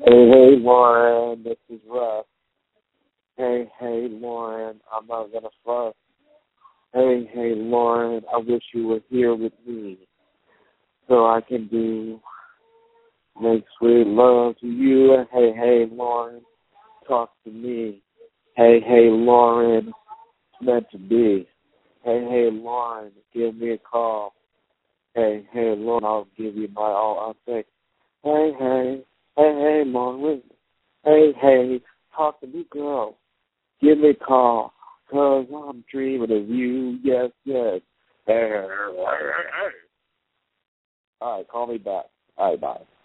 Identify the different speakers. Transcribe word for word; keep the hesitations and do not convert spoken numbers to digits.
Speaker 1: Hey, hey, Lauren, this is Russ. Hey, hey, Lauren, I'm not gonna fuss. Hey, hey, Lauren, I wish you were here with me so I can do make sweet love to you. And hey, hey, Lauren, talk to me. Hey, hey, Lauren, it's meant to be. Hey, hey, Lauren, give me a call. Hey, hey, Lauren, I'll give you my all. I'll say, hey, hey, hey, hey, Lauren. Hey, hey, talk to me, girl. Give me a call, cause I'm dreaming of you. Yes, yes. Hey, hey, hey, hey. All right, call me back. All right, bye.